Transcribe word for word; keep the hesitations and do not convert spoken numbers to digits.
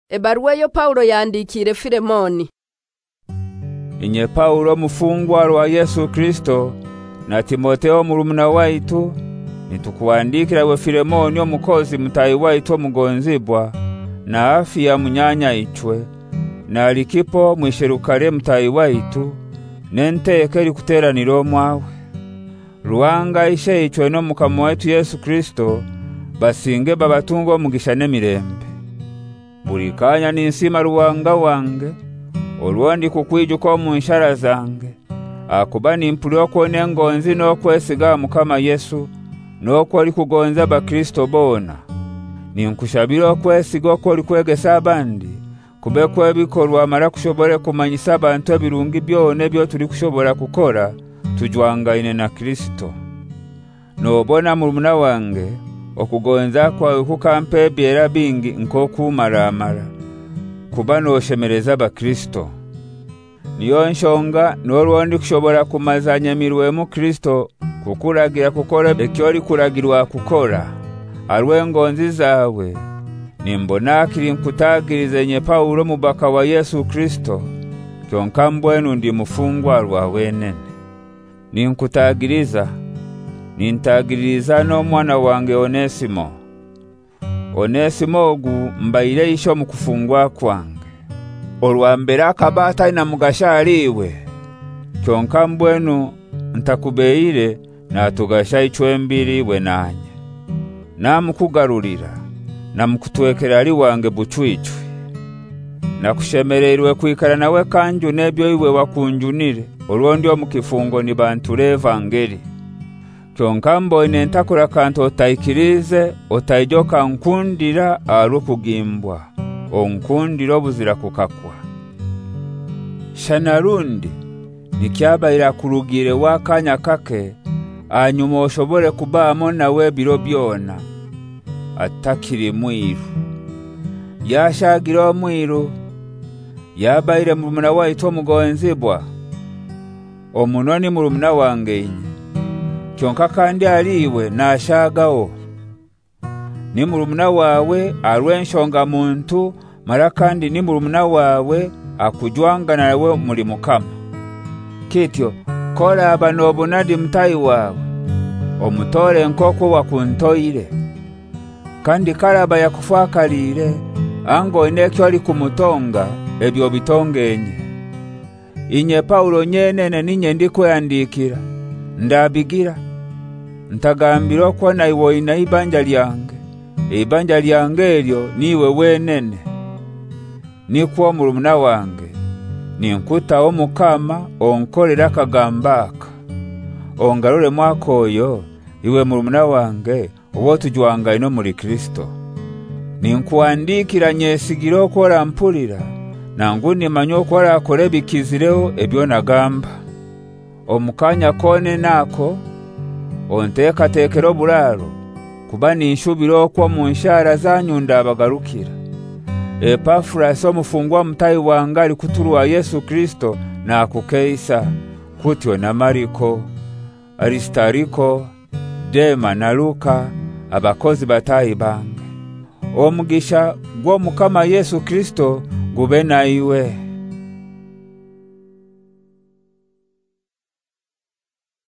Ebaruwa yo Paulo yandikire Filemoni. Inye Paulo mufungwa wa Yesu Kristo na Timotheo murumuna waitu nitukuandikira we Filemoni omukozi mutayi waitu mugonzibwa na afia munyanya ichwe na alikipo mwisherukale mutayi waitu nenteke eri kuteraniro mwawe. Ruanga ishe ichwe no mukama waitu Yesu Kristo basinge babatungo mugisha nemirembe. Buli kanya ninsima ruwanga wange olwondi kukwijuka mu nshara zange akubani mpulio kone ngonzi no kwesiga mukama Yesu no kwali kugonza ba Kristo bona. Ninkushabira kwesiga ko likwegesa abandi kubekwa ebikorwa mara kushobora kumanyisa abantu ebirungi byone byo tuli kushobora kukora tujwangaine na Kristo. No bona murumuna wange okugonza kwa kukampe byera bingi nko kumaramara kubano shemereza ba Kristo. Niyo nshonga norwondi kushobora kumazanya mirwe mu Kristo kukuragira kukora ekyori kuragirwa kukora arwe ngonzi zawe. Nimbona kiri nkutagirize nye Paulo mubaka wa Yesu Kristo kyonka mbwenu ndi mufungwa rwa wenene. Ninkutagiriza nintagiriza no mwana wange Onesimo. Onesimo ogu mbaire isho mukufungwa kwange olwambera akabata ina mugashaliwe kyonka mbwenu ntakubeire na tugasha ichwembiri we nanye namukugarurira namukutwekera ali wange buchwichwe nakushemererwe kwikara nawe kanju nebyo iwe wakunjunire olwondi omukifungo ni bantu levangeli kyonka mbone ntakura kantu otayikirize otayijoka nkundira arukugimbwa onkundira obuzira kukakwa. Shanarundi nikyabaira kurugire wakanya kake anyuma oshobore kubamo nawe biro byona atakiri mwiru yashagira mwiru yabaire murumuna waitu mugonzibwa omunoni murumuna wange inye kyonka kandi aliwe nashagaho. Ni murumuna wawe arwenshonga muntu mara kandi ni murumuna wawe akujwangana nawe muri mukama. Kityo kola abanobo nadi mtayi wawe omutore nkoko wakuntoire kandi karaba yakufakalire ango nekyo ali kumutonga ebyo bitongenye. Inye Paulo nyenene ninye ndiko yandikira ndabigira ntagambira ko naiwo ina ibanja lyange ibanja lyange elyo niwe wenene nikwo murumuna wange ninkuta omukama onkolera kagambaka ongarure mwakoyo iwe murumuna wange obo tujwanga ino muri Kristo. Ninkuandikira nyesigiro okora mpulira nanguni manyo okora akore bikizireo ebyo nagamba omukanya kone nako onteka tekero bularo kubani nshubiro kwa munshara zanyu ndabagarukira. Epafras omufungwa mutayi wangali kuturwa Yesu Kristo na kukeisa kutyo na Mariko, Aristariko, Dema na Luka abakozi batayi bange. Omugisha gwo mukama Yesu Kristo gube na iwe.